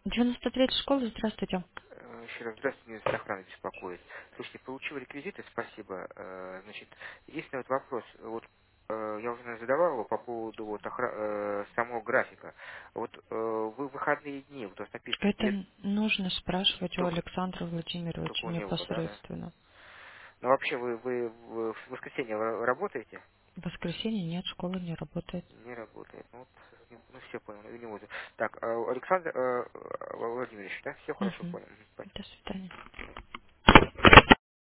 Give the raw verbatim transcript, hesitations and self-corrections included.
девяносто третья школа, здравствуйте. Э, Еще раз здравствуйте, министр охраны беспокоит. Слушайте, получил реквизиты, спасибо. Э, Значит, единственный вот вопрос. Вот э, я уже наверное, задавал его по поводу вот охра- э, самого графика. Вот э, вы в выходные дни, вот у вас написано, нет, Это нужно спрашивать у только, Александра только Владимировича у него, да, да. непосредственно. Но вообще вы, вы в в воскресенье ра- работаете? В воскресенье нет, школа не работает. Не работает. Ну, вот, ну все понял. У него. Так, э, Александр э, э, Владимирович, да? Все хорошо Угу. понял. Мгм, спасибо. До свидания.